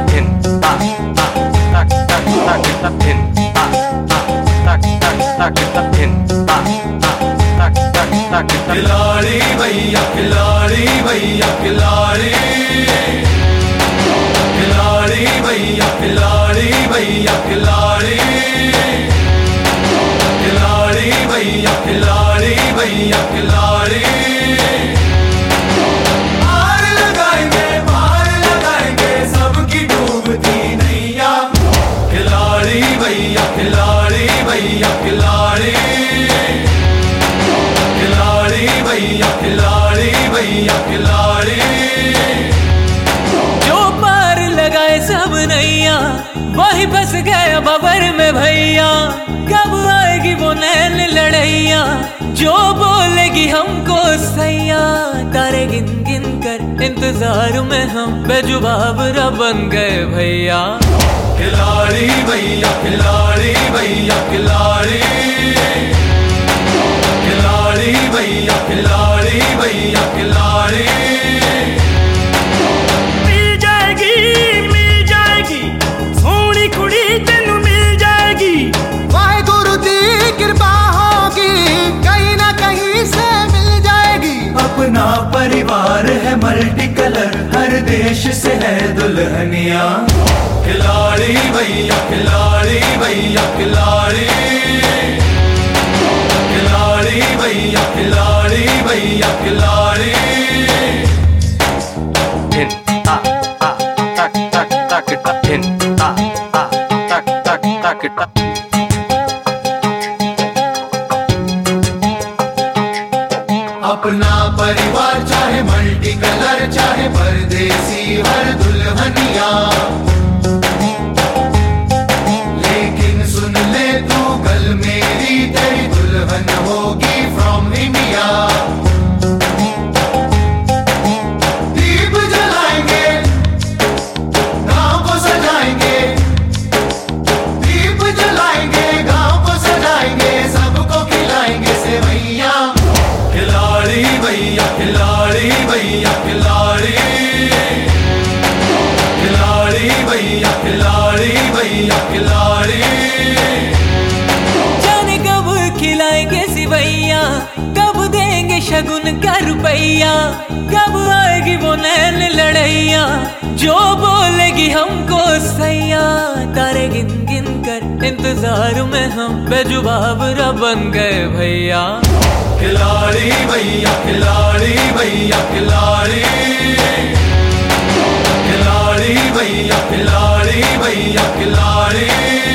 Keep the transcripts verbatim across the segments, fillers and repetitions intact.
खिलाड़ी भैया खिलाड़ी भैया खिलाड़ी खिलाड़ी भैया खिलाड़ी भैया खिलाड़ी खिलाड़ी भैया खिलाड़ी भैया खिलाड़ी पार लगाएंगे पार लगाएंगे सबकी डूबती नैया। खिलाड़ी भैया खिलाड़ी भैया खिलाड़ी खिलाड़ी भैया खिलाड़ी भैया खिलाड़ी जो पार लगाए सब नैया वही फंस गया बबर में भैया। कब आएगी वो नैन लड़ैया जो बोलेगी हमको सैया। तारे गिन गिन कर इंतजार में हम बेजुबाब रब बन गए भैया। खिलाड़ी भैया खिलाड़ी भैया खिलाड़ी खिलाड़ी भैया खिलाड़ी भैया खिलाड़ी मिल जाएगी मिल जाएगी सोनी कुड़ी तेनू मिल जाएगी। वाहेगुरु दी कृपा होगी कहीं ना कहीं से मिल जाएगी। अपना परिवार है मल्टी कलर हर देश से है दुल्हनिया। खिलाड़ी भैया खिलाड़ी भैया खिलाड़ी खिलाड़ी भैया खिलाड़ी भैया खिलाड़ी अपना परिवार चाहे मल्टी कलर चाहे परदेसी हर दुल्हनिया। लेकिन सुन ले तू कल मेरी तेरी दुल्हन होगी फ्रॉम इंडिया। दीप जलाएंगे गांव को सजाएंगे दीप जलाएंगे गांव को सजाएंगे सबको खिलाएंगे सेवैया। खिलाड़ी भैया खिलाड़ी भैया खिलाड़ी खिलाड़ी भैया खिलाड़ी भैया खिलाड़ी जाने कब खिलाएंगे सिवैया कब देंगे शगुन का रुपैया। कब आएगी वो नैन लड़ैया जो बोलेगी हमको सैया। तारे गिन गिन कर इंतजार में हम बेजुबाब रब बन गए भैया। खिलाड़ी भैया खिलाड़ी भैया खिलाड़ी खिलाड़ी भैया खिलाड़ी भैया खिलाड़ी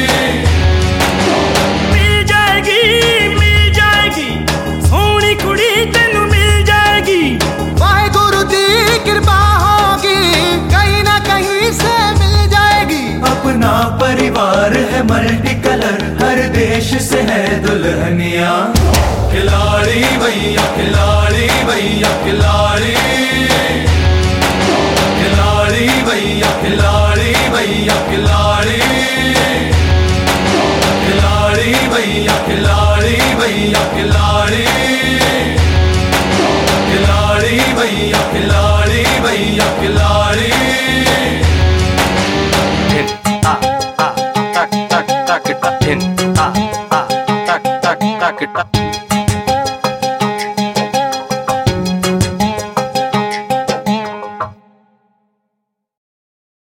मिल जाएगी मिल जाएगी सोनी कुड़ी तेनू मिल जाएगी। वाहेगुरु दी कृपा होगी कहीं ना कहीं से मिल जाएगी। अपना परिवार है मल्टी कलर हर देश से है दुल्हनिया। खिलाड़ी भैया खिलाड़ी भैया खिलाड़ी खिलाड़ी भैया खिलाड़ी भैया खिलाड़ी खिलाड़ी भैया खिलाड़ी भैया खिलाड़ी खिलाड़ी भैया खिलाड़ी भैया खिलाड़ी Kita